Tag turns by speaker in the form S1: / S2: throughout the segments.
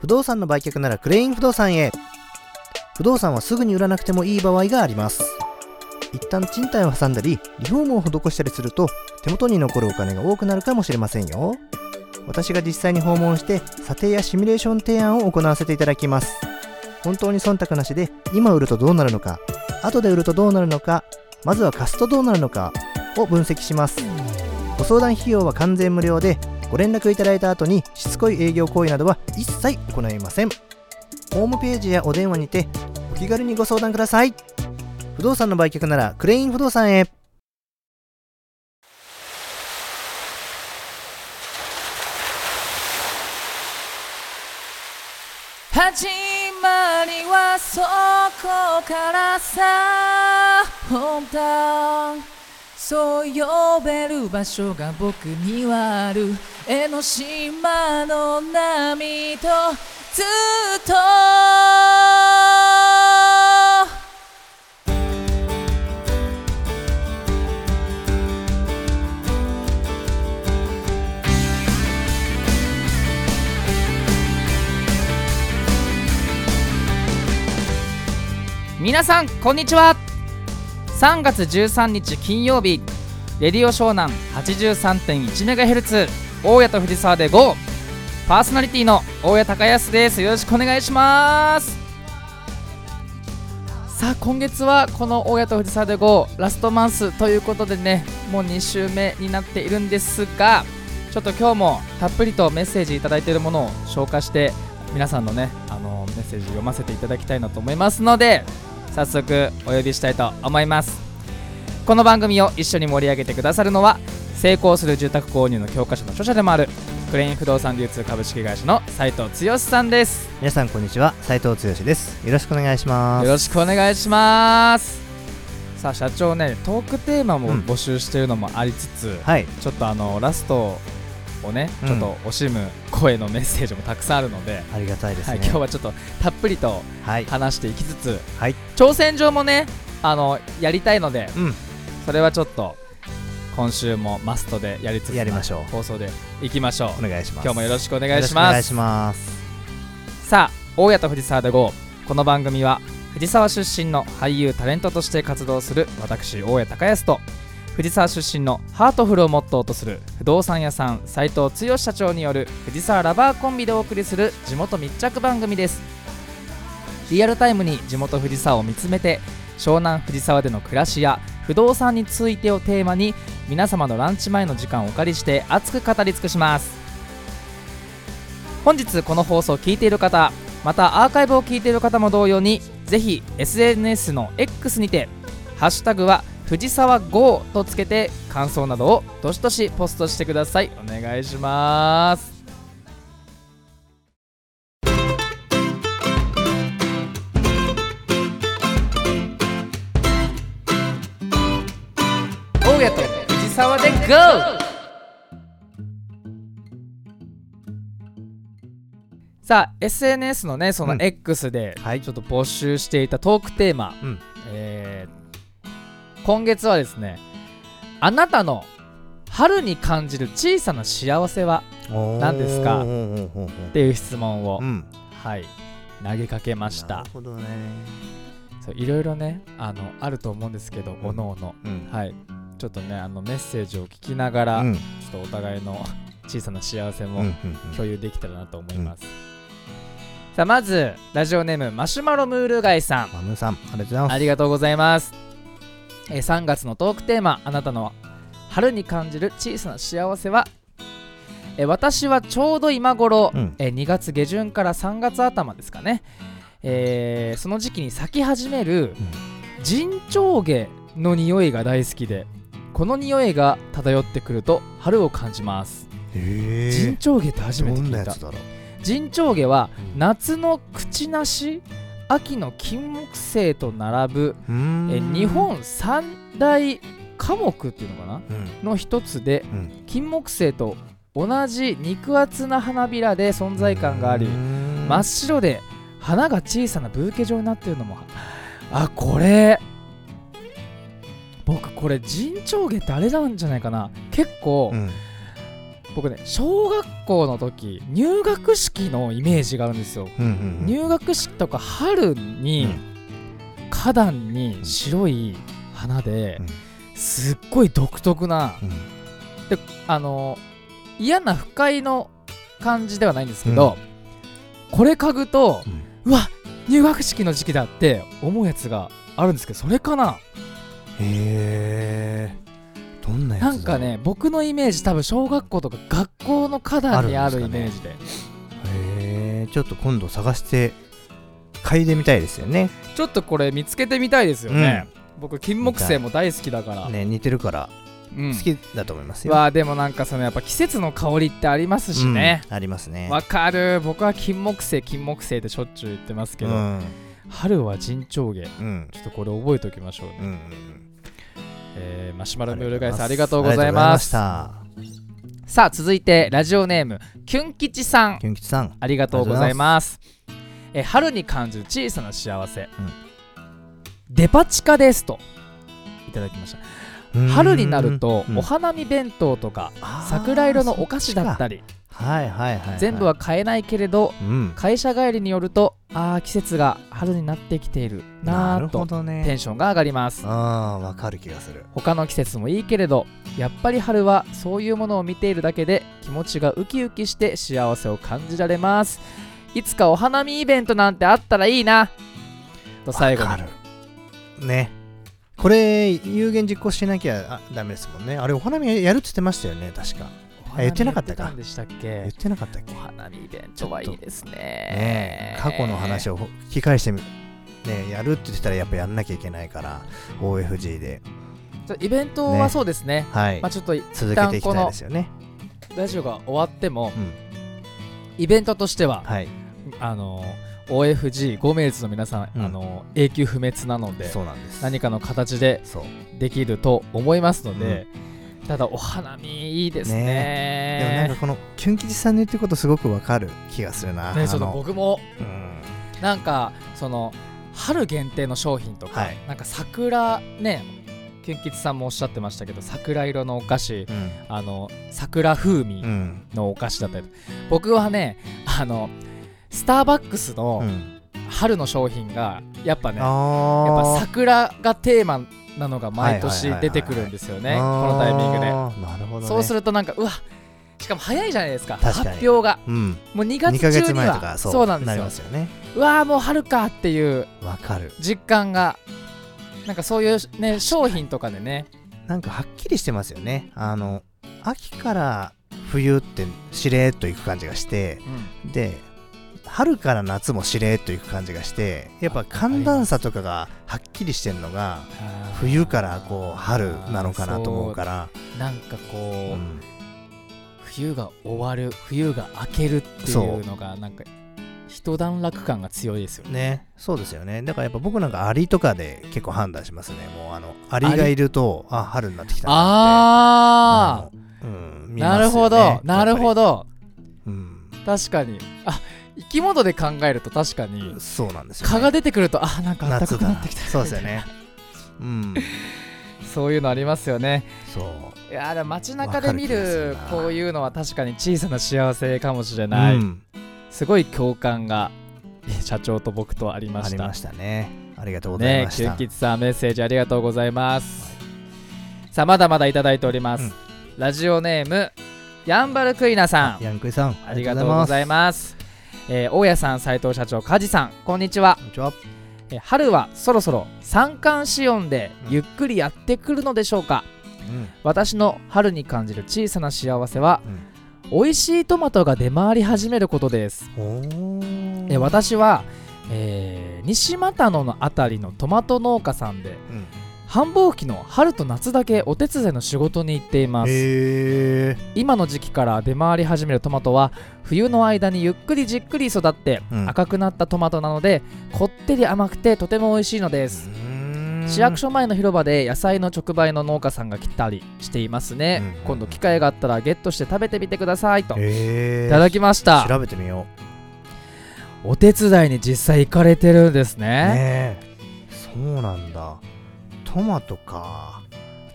S1: 不動産の売却ならクレイン不動産へ。不動産はすぐに売らなくてもいい場合があります。一旦賃貸を挟んだりリフォームを施したりすると手元に残るお金が多くなるかもしれませんよ。私が実際に訪問して査定やシミュレーション提案を行わせていただきます。本当に忖度なしで今売るとどうなるのか、後で売るとどうなるのか、まずは貸すとどうなるのかを分析します。ご相談費用は完全無料で、ご連絡いただいた後にしつこい営業行為などは一切行いません。ホームページやお電話にてお気軽にご相談ください。不動産の売却ならクレイン不動産へ。
S2: 始まりはそこからさ、本当そう呼べる場所が僕にはある。江ノ島の波とずっと皆さんこんにちは。3月13日金曜日、レディオ湘南 83.1MHz 大谷と藤沢で GO！ パーソナリティの大谷隆康です。よろしくお願いします。さあ今月はこの大谷と藤沢で GO! ラストマンスということでね、もう2週目になっているんですが、ちょっと今日もたっぷりとメッセージいただいているものを消化して皆さんのねメッセージ読ませていただきたいなと思いますので、早速お呼びしたいと思います。この番組を一緒に盛り上げてくださるのは、成功する住宅購入の教科書の著者でもあるクレイン不動産流通株式会社の斉藤剛さんです。
S1: 皆さんこんにちは、斉藤剛です。よろしくお願いします。
S2: よろしくお願いします。さあ社長ね、トークテーマも募集しているのもありつつ、
S1: はい、
S2: ちょっとラストをね、ちょっと惜しむ声のメッセージもたくさんあるので、
S1: ありがたいですね。
S2: 今日はちょっとたっぷりと話していきつつ、挑戦状もねやりたいので、それはちょっと今週もマストでやりつつ
S1: やりましょう。
S2: 放送でいきましょう。
S1: お願いします。
S2: 今日もよろしくお願いします。お願いします。さあ大谷と藤沢で GO！ この番組は藤沢出身の俳優タレントとして活動する私大谷隆康と、藤沢出身のハートフルをモットーとする不動産屋さん斉藤剛社長による藤沢ラバーコンビでお送りする地元密着番組です。リアルタイムに地元藤沢を見つめて、湘南藤沢での暮らしや不動産についてをテーマに、皆様のランチ前の時間をお借りして熱く語り尽くします。本日この放送を聞いている方、またアーカイブを聞いている方も同様に、ぜひ SNS の X にてハッシュタグは藤沢 GO とつけて感想などをどしどしポストしてください。お願いします。大谷と藤沢で GO！ さあ SNS のね、その X でちょっと募集していたトークテーマ、今月はですね、あなたの春に感じる小さな幸せは何ですかっていう質問を、投げかけました。なるほどね。そういろいろねあると思うんですけど、おのおの、ちょっとねメッセージを聞きながら、ちょっとお互いの小さな幸せも共有できたらなと思います。さあまずラジオネームマシュマロムール貝さん、
S1: マムさん、ありがとうございます。
S2: ありがとうございます。3月のトークテーマ、あなたの春に感じる小さな幸せは、私はちょうど今頃、2月下旬から3月頭ですかね、その時期に咲き始めるジンチョウゲの匂いが大好きで、この匂いが漂ってくると春を感じます。ジンチョウゲって初めて聞いた。
S1: どんなやつだろう。
S2: ジンチョウゲは夏のクチナシ、秋の金木犀と並ぶ日本三大科目っていうのかな、の一つで、金木犀と同じ肉厚な花びらで存在感があり、真っ白で花が小さなブーケ状になっているのも、これ僕これジンチョウゲってあれなんじゃないかな、結構、 僕ね小学校の時入学式のイメージがあるんですよ、入学式とか春に、花壇に白い花で、すっごい独特な、で嫌な不快の感じではないんですけど、これ嗅ぐと、うわ入学式の時期だって思うやつがあるんですけど、それかな。
S1: どんなやつだ。
S2: なんかね僕のイメージ多分小学校とか学校の花壇にあるイメージで、
S1: ちょっと今度探して嗅いでみたいですよね。
S2: ちょっとこれ見つけてみたいですよね、僕金木犀も大好きだから
S1: ね、似てるから好きだと思いますよ。
S2: でもなんかそのやっぱ季節の香りってありますしね、
S1: ありますね。
S2: わかる。僕は金木犀ってしょっちゅう言ってますけど、春は陣長毛、ちょっとこれ覚えておきましょうね。マシュマロムールガイさんありがとうございます。さあ続いてラジオネームキュン吉さん、ありがとうございます。春に感じる小さな幸せ、デパ地下ですといただきました。春になるとお花見弁当とか桜色のお菓子だったり、全部は買えないけれど、会社帰りによると季節が春になってきているなぁとテンションが上がります。
S1: わかる気がする。
S2: 他の季節もいいけれどやっぱり春はそういうものを見ているだけで気持ちがウキウキして幸せを感じられます。いつかお花見イベントなんてあったらいいなと最後に
S1: ね。これ有言実行しなきゃダメですもんね。あれお花見やるって言ってましたよね、確か。言ってなかったか。言ってなかったっけ。
S2: お花見イベントはいいですね。
S1: 過去の話を聞き返してね、やるって言ってたらやっぱやんなきゃいけないから OFG で
S2: イベントはそうですね。ちょっと
S1: 続けていきたいですよね。
S2: ラジオが終わっても、イベントとしては、OFG5 名ズの皆さん、永久不滅なので、何かの形でできると思いますので、ただお花見いいですね。
S1: でもなんかこのキュン吉さんの言ってることすごくわかる気がするな。
S2: ちょっと僕も、なんかその春限定の商品とか、なんか桜ね、キュン吉さんもおっしゃってましたけど、桜色のお菓子、桜風味のお菓子だったり、僕はねスターバックスの春の商品がやっぱ桜がテーマなのが毎年出てくるんですよね、このタイミングで。
S1: なるほどね。
S2: そうするとなんかしかも早いじゃないですか、発表が、もう2月中にはそうなんですよね。もう春かっていう実感が、なんかそういうね商品とかでね、
S1: なんかはっきりしてますよね。秋から冬ってしれーっといく感じがして、で春から夏もしれーっといく感じがして、やっぱ寒暖差とかがはっきりしてるのが冬からこう春なのかなと思うから、
S2: なんかこう、冬が終わる、冬が明けるっていうのがなんか一段落感が強いですよね。
S1: そうですよね。だからやっぱ僕なんかアリとかで結構判断しますね。もうアリがいると春になってきたなって。
S2: なるほどなるほど。確かに生き物で考えると確かに
S1: そうなんですよ、
S2: 蚊が出てくるとなんか暖かくなってきた。
S1: そうですよね。
S2: そういうのありますよね。いやでも街中で見るこういうのは確かに小さな幸せかもしれない。すごい共感が社長と僕とありました。
S1: ありましたね。ありがとうございました。
S2: キュン吉さんメッセージありがとうございます。さあまだまだいただいております。ラジオネームヤンバルクイナさん、
S1: ヤンクイさん
S2: ありがとうございます。大家さん、斉藤社長、梶さん、こんにちは。春はそろそろ三寒四温でゆっくりやってくるのでしょうか。私の春に感じる小さな幸せは、美味しいトマトが出回り始めることです。私は、西又野のあたりのトマト農家さんで、繁忙期の春と夏だけお手伝いの仕事に行っています。今の時期から出回り始めるトマトは冬の間にゆっくりじっくり育って赤くなったトマトなので、こってり甘くてとても美味しいのです。市役所前の広場で野菜の直売の農家さんが来たりしていますね。今度機会があったらゲットして食べてみてくださいといただきました。
S1: 調べてみよ
S2: う。お手伝いに実際行かれてるんですね。
S1: そうなんだ。トマトか。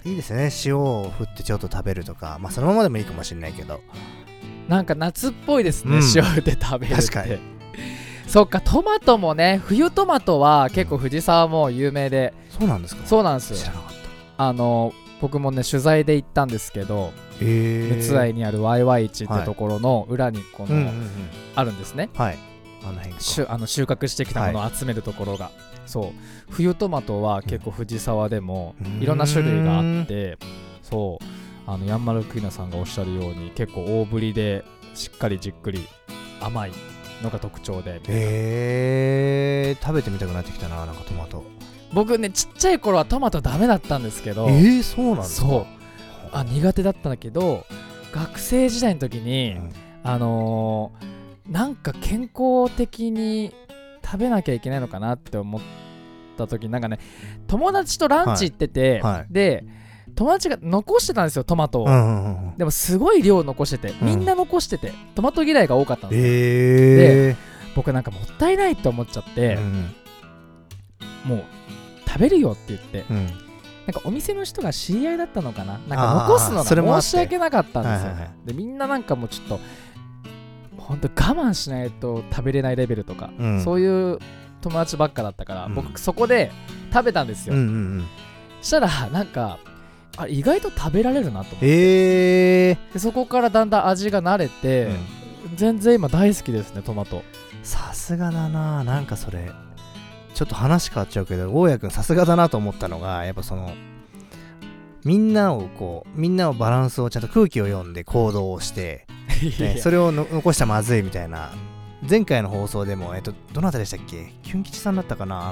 S1: いいですね、塩を振ってちょっと食べるとか、まあそのままでもいいかもしれないけど、
S2: なんか夏っぽいですね、塩振って食べるって。
S1: 確かに。
S2: そっか、トマトもね、冬トマトは結構藤沢も有名で。
S1: そうなんですか。
S2: そうなんですよ。
S1: 知らなかった。
S2: 僕もね取材で行ったんですけど、陸奥愛にあるワイワイ市ってところの裏にこの、あるんですね。
S1: はい。あの辺
S2: 収穫してきたものを集めるところが、そう冬トマトは結構藤沢でもいろんな種類があって、そうヤンマルクイナさんがおっしゃるように結構大ぶりでしっかりじっくり甘いのが特徴で、
S1: 食べてみたくなってきたな、なんかトマト。
S2: 僕ねちっちゃい頃はトマトダメだったんですけど、
S1: そうなんですか。
S2: そう苦手だったんだけど、学生時代の時に、なんか健康的に食べなきゃいけないのかなって思った時に、なんかね友達とランチ行ってて、で友達が残してたんですよトマトを、でもすごい量残してて、みんな残してて、トマト嫌いが多かったんですよ。で僕なんかもったいないって思っちゃって、もう食べるよって言って、なんかお店の人が知り合いだったのかな、なんか残すのが申し訳なかったんですよ。でみんななんかもうちょっと本当我慢しないと食べれないレベルとか、そういう友達ばっかだったから、僕そこで食べたんですよ。したらなんか意外と食べられるなと思って、でそこからだんだん味が慣れて、全然今大好きですねトマト。
S1: さすがだな。なんかそれちょっと話変わっちゃうけど、大家くんさすがだなと思ったのが、やっぱそのみんなをバランスをちゃんと空気を読んで行動をして、それを残したらまずいみたいな。前回の放送でもどなたでしたっけ、キュン吉さんだったかな、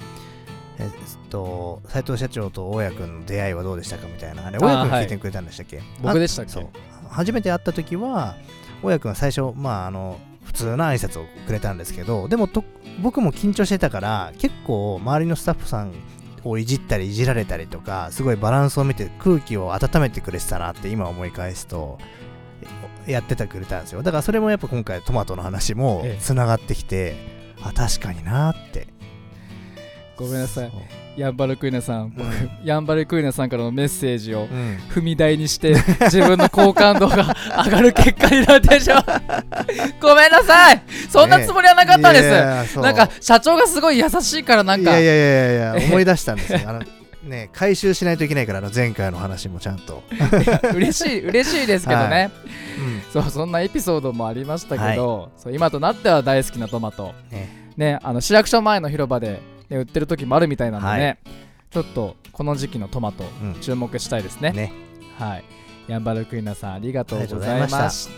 S1: 斉藤社長と大家くんの出会いはどうでしたかみたいな、あれ大家くん聞いてくれたんでしたっけ。
S2: 僕でしたっけ。
S1: そう初めて会った時は大家くんは最初普通な挨拶をくれたんですけど、でも僕も緊張してたから結構周りのスタッフさんをいじったりいじられたりとか、すごいバランスを見て空気を温めてくれてたなって今思い返すとやってくれたんですよ。だからそれもやっぱ今回トマトの話もつながってきて、確かになって。
S2: ごめんなさいヤンバルクイナさん、僕、ヤンバルクイナさんからのメッセージを踏み台にして、自分の好感度が上がる結果になってしまうごめんなさい、そんなつもりはなかったんです。なんか社長がすごい優しいから、なんか
S1: いや思い出したんですよ回収しないといけないから、前回の話もちゃんと
S2: 嬉しいですけどね、そんなエピソードもありましたけど、今となっては大好きなトマトね、市役所前の広場で売ってる時もあるみたいなのでね、ちょっとこの時期のトマト、注目したいですね。ヤンバルクイナさんありがとうございました。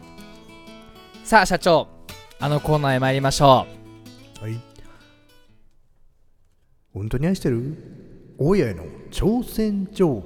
S2: さあ社長、コーナーへ参りましょ
S1: う。本当に愛してる大家への挑戦状。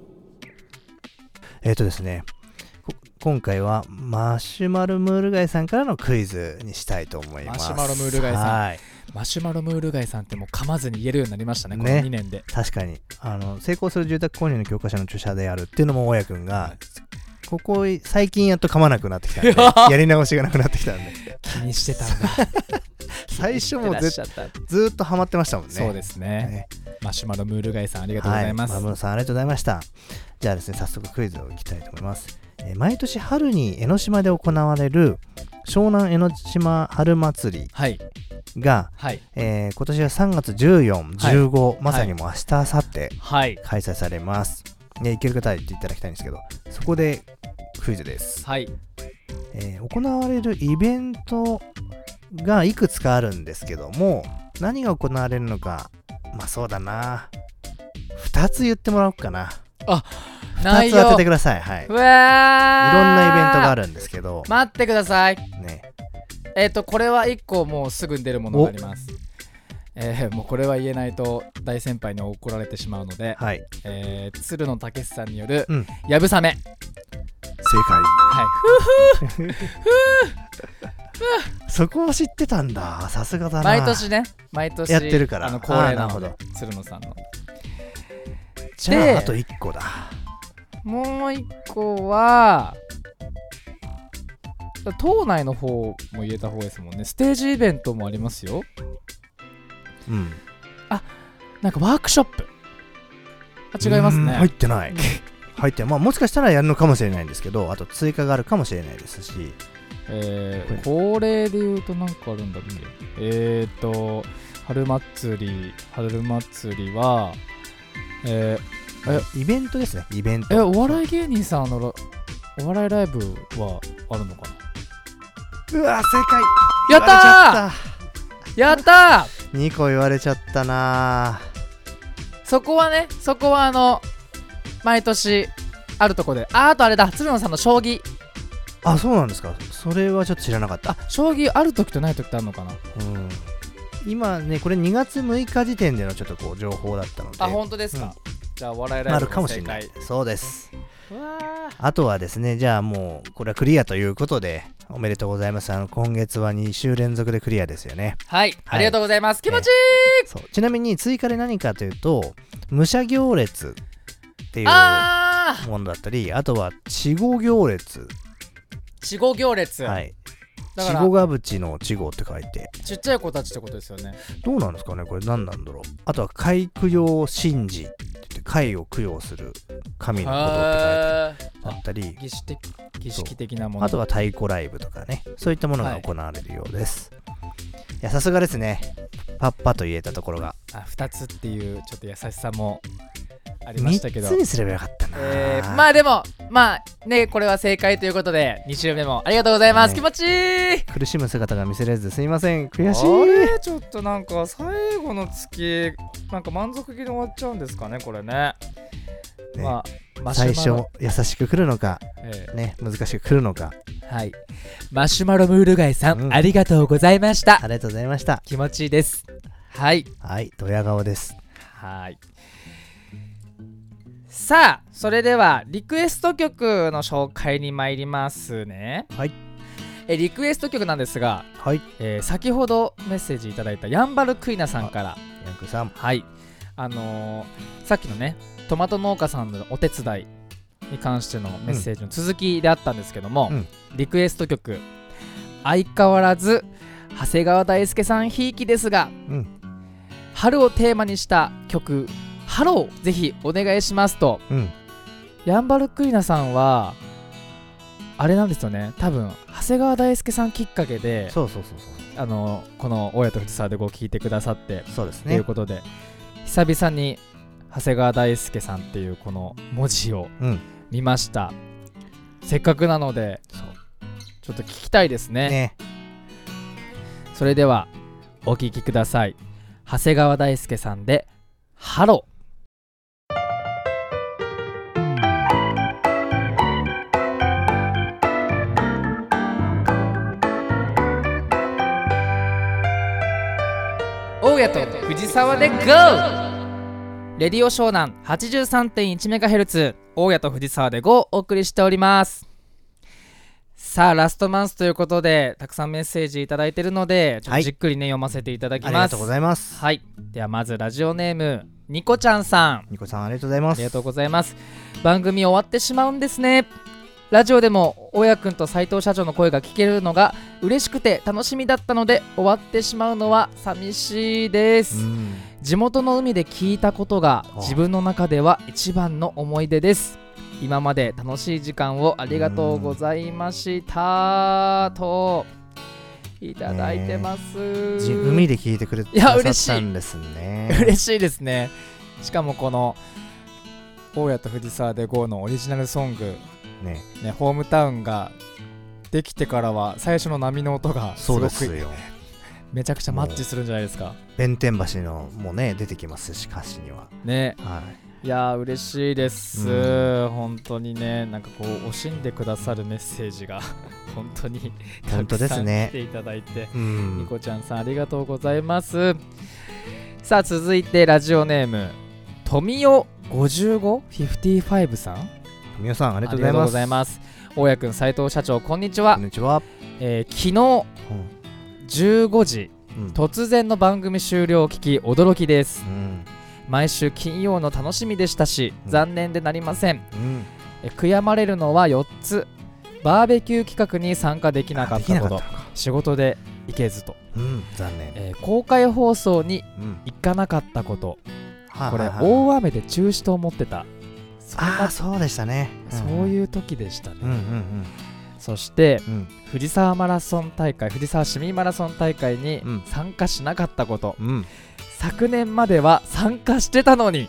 S1: ですね、今回はマシュマロムール貝さんからのクイズにしたいと思います。
S2: マシュマロムール貝さん、マシュマロムール貝さんってもう噛まずに言えるようになりましたね、この2年で。
S1: 確かに成功する住宅購入の教科書の著者であるっていうのも大家くんがここ最近やっと噛まなくなってきたんでやり直しがなくなってきたんで
S2: 気にしてたんだ
S1: 最初もずっとハマってましたもんね。
S2: そうですね、マシュマロムール貝さんありがとうございます。
S1: マムロさんありがとうございました。じゃあですね、早速クイズをいきたいと思います。毎年春に江ノ島で行われる湘南江ノ島春祭りが、今年は3月14、15、まさにもう明日明後日開催されます。行ける方は言っていただきたいんですけど、そこでクイズです。行われるイベントがいくつかあるんですけども、何が行われるのか、そうだな、2つ言ってもらおうかな。2つ当ててください。いろんなイベントがあるんですけど、
S2: 待ってくださいね。これは1個もうすぐに出るものがあります。もうこれは言えないと大先輩に怒られてしまうので、鶴野武さんによるやぶさめ。
S1: 正解。そこを知ってたんだ。さすがだな。
S2: 毎年やってるから恒例なので、鶴野さんの。
S1: じゃああと1個だ。
S2: もう1個は島内の方も言えた方ですもんね。ステージイベントもありますよ。なんかワークショップ。 違いますね。
S1: 入ってない入ってもしかしたらやるのかもしれないんですけど、あと追加があるかもしれないですし、
S2: これで言うとなんかあるんだっけ、春祭りは
S1: イベントですね。イベント。
S2: お笑い芸人さんのお笑いライブはあるのかな。
S1: うわ、正解。
S2: やったーやったー
S1: 2個言われちゃったな。
S2: そこは毎年あるとこで、あとあれだ、鶴野さんの将棋。
S1: あ、そうなんですか。それはちょっと知らなかった。
S2: 将棋ある時とない時ってあるのかな。
S1: 今ね、これ2月6日時点でのちょっとこう情報だったので。
S2: 本当ですか。じゃあお笑いライブ
S1: あるかもしれない。そうです。あとはですね、じゃあもうこれはクリアということでおめでとうございます。今月は2週連続でクリアですよね。
S2: はい、ありがとうございます。気持ちいい。
S1: そう、ちなみに追加で何かというと、武者行列っていうものだったり、あとは稚児行列。
S2: 稚児行列。
S1: はい。稚児が淵の稚児って書いて、
S2: ちっちゃい子たちってことですよね。
S1: どうなんですかね、これ何なんだろう。あとは貝供養神事って言って貝を供養する神のことって書いてあったり、
S2: 儀式的なもの。
S1: あとは太鼓ライブとかね、そういったものが行われるようです。いや、さすがですね。パッパと言えたところが。
S2: 2つっていうちょっと優しさもありましたけど、
S1: 3つにすればよかったな。
S2: でもね、これは正解ということで2週目もありがとうございます。気持ちいい。
S1: 苦しむ姿が見せれずすいません。悔しい。
S2: ちょっとなんか最後の月なんか満足げで終わっちゃうんですかね、これね。
S1: 最初優しく来るのか、ね、難しく来るのか。
S2: はい。マシュマロムール貝さん、ありがとうございました。
S1: ありがとうございました。
S2: 気持ちいいです。はい
S1: はい、ドヤ顔です。
S2: はい。さあ、それではリクエスト曲の紹介に参りますね。
S1: はい。
S2: リクエスト曲なんですが、
S1: はい。
S2: 先ほどメッセージいただいたヤンバルクイナさんから、
S1: ヤンクさん、
S2: はい、さっきのねトマト農家さんのお手伝いに関してのメッセージの続きであったんですけども、リクエスト曲、相変わらず長谷川大輔さんひいきですが、春をテーマにした曲ハローぜひお願いしますと、ヤンバルクイナさんはあれなんですよね、多分長谷川大輔さんきっかけで、この大家と藤沢で聞いてくださって、
S1: そうですね、
S2: ということで久々に長谷川大輔さんっていうこの文字を見ました。せっかくなのでちょっと聞きたいですね。それではお聞きください。長谷川大輔さんでハロー。大家と藤沢で GO！ レディオ湘南 83.1MHz 大家と藤沢で GO お送りしております。さあラストマンスということでたくさんメッセージいただいているのでちょっとじっくりね、読ませていただきます。
S1: ありがとうございます。
S2: はい、ではまずラジオネームニコちゃんさん。
S1: ニコさんありがとうございます。
S2: ありがとうございます。番組終わってしまうんですね。ラジオでも大家くんと斉藤社長の声が聞けるのが嬉しくて楽しみだったので終わってしまうのは寂しいです。地元の海で聞いたことが自分の中では一番の思い出です。今まで楽しい時間をありがとうございましたといただいてます。
S1: 海で聞いてくれてくださったんですね。
S2: 嬉しいですね。しかもこの大家と藤沢で GO のオリジナルソングね、ホームタウンができてからは最初の波の音がすごくめちゃくちゃマッチするんじゃないですか。
S1: 弁天橋のもね出てきますし歌詞にはね、
S2: いや嬉しいです、本当にね。なんかこう惜しんでくださるメッセージが本当にたくさん来ていただいて、ニコちゃんさんありがとうございます。さあ続いてラジオネーム富代5555さん。
S1: 富代さんありがとうございます。
S2: 大家くん斉藤社長こんにちは。
S1: こんにちは。
S2: 昨日、15時、突然の番組終了を聞き驚きです。毎週金曜の楽しみでしたし、残念でなりません。悔やまれるのは4つ。バーベキュー企画に参加できなかったこと、仕事で行けずと、
S1: 残念。
S2: 公開放送に行かなかったこと、 これ大雨で中止と思ってた。
S1: そうでしたね、
S2: そういう時でしたね。そして、藤沢市民マラソン大会に参加しなかったこと、昨年までは参加してたのに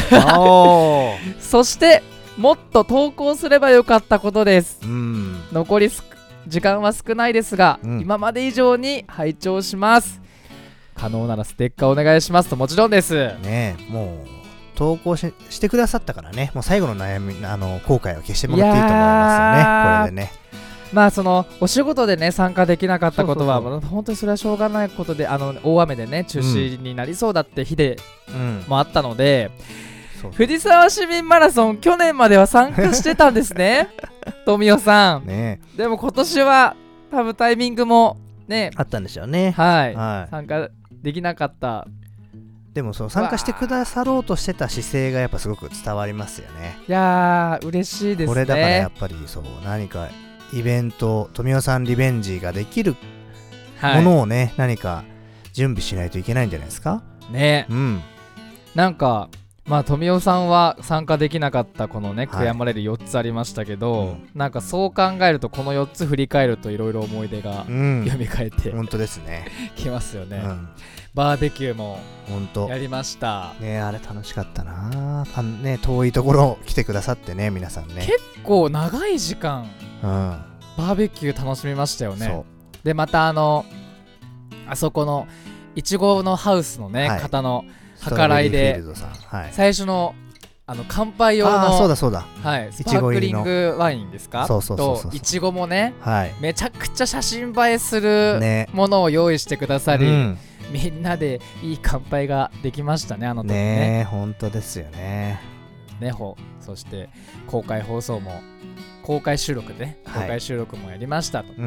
S2: そしてもっと投稿すればよかったことです。残り時間は少ないですが、今まで以上に拝聴します。可能ならステッカーお願いしますと。もちろんです
S1: ね。もう投稿してくださったからね、もう最後の悩み後悔を消してもらっていいと思いますよね。これでね、
S2: まあそのお仕事でね参加できなかったことは本当にそれはしょうがないことで、大雨でね中止になりそうだって日でもあったので、藤沢市民マラソン去年までは参加してたんですね富代さん、ね、でも今年は多分タイミングもね
S1: あったんでしょうね。
S2: 参加できなかった。
S1: でもそう参加してくださろうとしてた姿勢がやっぱすごく伝わりますよね。
S2: いやー嬉しいですね。
S1: これだからやっぱりそう何かイベント、富代さんリベンジができるものをね、何か準備しないといけないんじゃないですか
S2: ね。なんかまあ富代さんは参加できなかったこのね悔やまれる4つありましたけど、なんかそう考えるとこの4つ振り返るといろいろ思い出が蘇って
S1: 本当ですね
S2: きますよね。バーベキューもやりました
S1: ね。あれ楽しかったなね。遠いところ来てくださってね、皆さんね。
S2: 結構長い時間、バーベキュー楽しみましたよね。でまたあそこのいちごのハウスのね、方の計らいで最初の乾杯用のスパークリングワインですかといちごもね、めちゃくちゃ写真映えするものを用意してくださり、みんなでいい乾杯ができましたね、あの時ね。
S1: 本当ですよね。
S2: そして公開放送も公開収録でね、公開収録もやりましたと。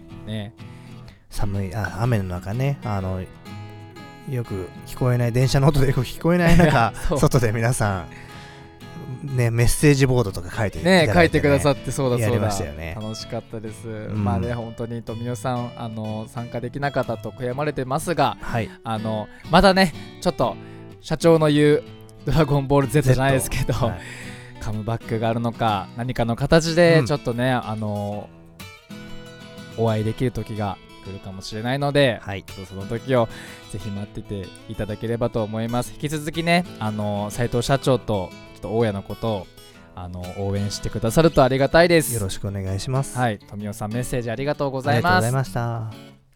S1: 寒い雨の中ね、よく聞こえない電車の音でよく聞こえない中外で皆さんねメッセージボードとか書いていただいて、
S2: 書いてくださって、そうだ
S1: やりましたよね。
S2: 楽しかったです。まあね、本当に富代さん参加できなかったと悔やまれてますが、まだねちょっと社長の言うドラゴンボール Z じゃないですけど、カムバックがあるのか何かの形でちょっとね、お会いできる時が来るかもしれないので、その時をぜひ待ってていただければと思います。引き続きね斉藤社長とちょっと大家のことを応援してくださるとありがたいです。
S1: よろしくお願いします。
S2: 富代さんメッセージありがとうございます。
S1: ありがとうございました。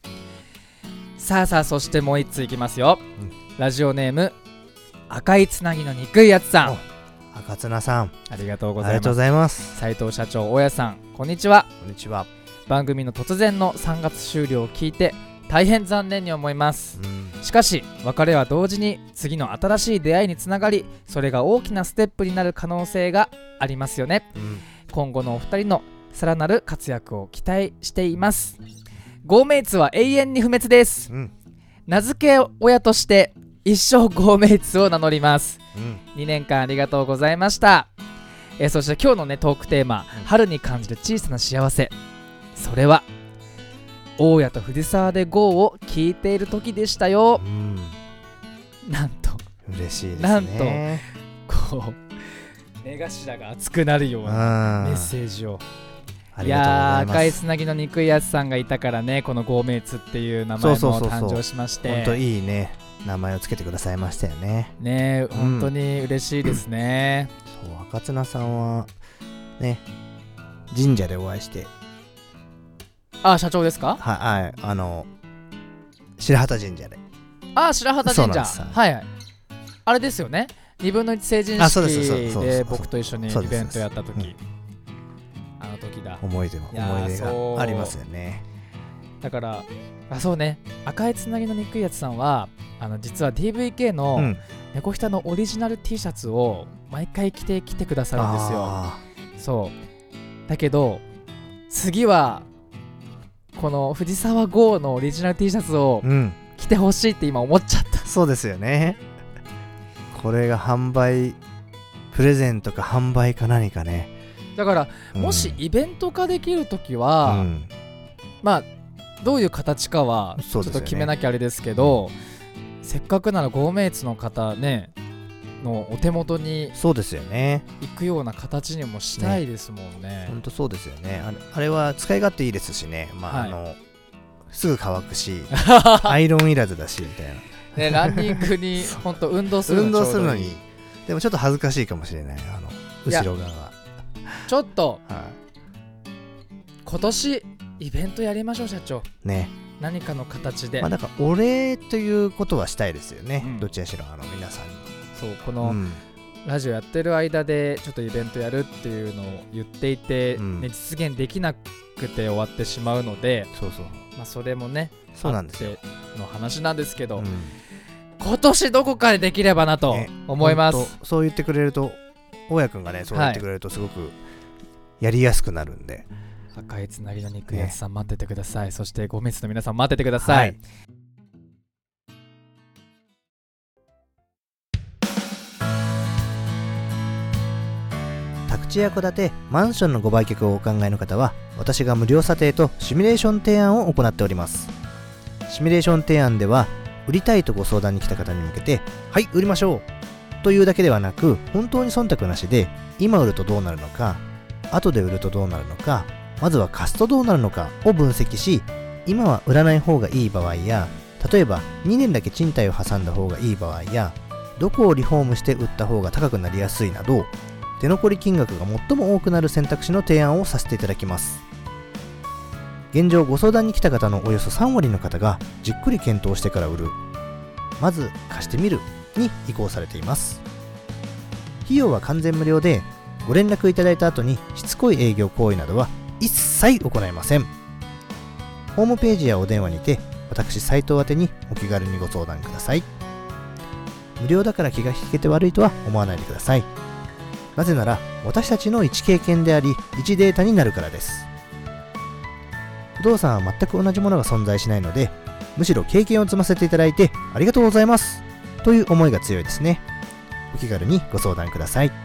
S2: さあそしてもう一ついきますよ。ラジオネーム赤いつなぎの憎いやつさん。
S1: 赤綱さん、
S2: ありがとうございます。
S1: ありがとうございます。
S2: 斉藤社長、大家さん、こんにちは。
S1: こんにちは。
S2: 番組の突然の3月終了を聞いて大変残念に思います。しかし別れは同時に次の新しい出会いにつながり、それが大きなステップになる可能性がありますよね。今後のお二人のさらなる活躍を期待しています。ゴーメイツは永遠に不滅です。名付け親として一生ゴーメイツを名乗ります。2年間ありがとうございました。そして今日のねトークテーマ、春に感じる小さな幸せ、それは大家と藤沢で GO を聞いている時でしたよ。なんと
S1: 嬉しいですね。
S2: なんとこう目頭が熱くなるようなメッセージを。いやー、赤いつなぎの憎いやつさんがいたからね、このゴーメイツっていう名前も誕生しまして、
S1: 本当いいね名前をつけてくださいましたよね。
S2: ね、本当に嬉しいですね。
S1: そう、赤綱さんはね神社でお会いして、
S2: 社長ですか？
S1: はい、白旗神社で。
S2: 白旗神社、はいはい、あれですよね、2分の1成人式で僕と一緒にイベントやった時、あの時だ。
S1: 思い出がありますよね。
S2: だからそうね、赤いつなぎの憎いやつさんは実は DVK の猫ひたのオリジナル T シャツを毎回着てきてくださるんですよ。そうだけど次はこの藤沢 GO のオリジナル T シャツを着てほしいって今思っちゃった。
S1: そうですよね。これが販売プレゼントか販売か何かね。
S2: だからもしイベント化できるときは、まあどういう形かはちょっと決めなきゃあれですけど、せっかくならゴーメイツの方ねのお手元に
S1: そうですよね。
S2: 行くような形にもしたいですもんね。
S1: ほんとそうですよね。あれは使い勝手いいですしね。まあ、
S2: はい、
S1: すぐ乾くしアイロンいらずだしみたいな
S2: ね、ランニングに本当運動する
S1: のにでもちょっと恥ずかしいかもしれない、後ろ側が
S2: ちょっと、
S1: はい、
S2: 今年イベントやりましょう社長
S1: ね。
S2: 何かの形で、
S1: まあだからお礼ということはしたいですよね、どちらしろ皆さんに。
S2: そうこの、ラジオやってる間でちょっとイベントやるっていうのを言っていて、ね、実現できなくて終わってしまうので、
S1: そうそう、
S2: まあ、それもね
S1: そうなんですよ
S2: の話なんですけど、今年どこかでできればなと思います、
S1: そう言ってくれると、大家くんがねそう言ってくれるとすごくやりやすくなるんで、
S2: 赤いつなぎの肉やつさん待っててください、そしてごめつの皆さん待っててください、
S1: 宅地や戸建て、マンションのご売却をお考えの方は、私が無料査定とシミュレーション提案を行っております。シミュレーション提案では、売りたいとご相談に来た方に向けて、はい、売りましょうというだけではなく、本当に忖度なしで、今売るとどうなるのか、後で売るとどうなるのか、まずは貸すとどうなるのかを分析し、今は売らない方がいい場合や、例えば2年だけ賃貸を挟んだ方がいい場合や、どこをリフォームして売った方が高くなりやすいなど、手残り金額が最も多くなる選択肢の提案をさせていただきます。現状ご相談に来た方のおよそ3割の方がじっくり検討してから売る、まず貸してみるに移行されています。費用は完全無料で、ご連絡いただいた後にしつこい営業行為などは一切行いません。ホームページやお電話にて私斉藤宛てにお気軽にご相談ください。無料だから気が引けて悪いとは思わないでください。なぜなら私たちの一経験であり一データになるからです。不動産は全く同じものが存在しないので、むしろ経験を積ませていただいてありがとうございますという思いが強いですね。お気軽にご相談ください。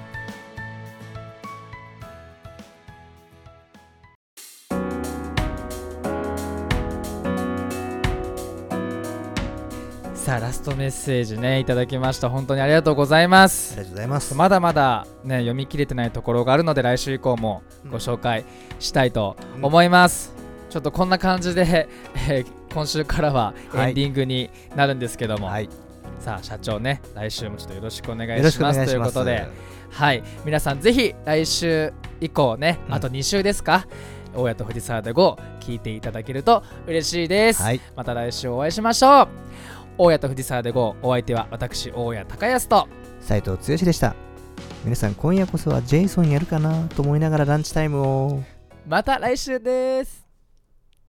S2: さあラストメッセージねいただきました。本当にありがとうございます。
S1: ありがとうございます。
S2: まだまだね読み切れてないところがあるので、来週以降もご紹介したいと思います、ちょっとこんな感じで、今週からはエンディングになるんですけども、さあ社長ね、来週もちょっとよろしくお願いしますということで、はい、皆さんぜひ来週以降ね、あと2週ですか、大家と藤沢で5聞いていただけると嬉しいです、また来週お会いしましょう。大家と藤沢で5、お相手は私大家隆康と
S1: 斉藤剛でした。皆さん今夜こそはジェイソンやるかなと思いながらランチタイムを。
S2: また来週です。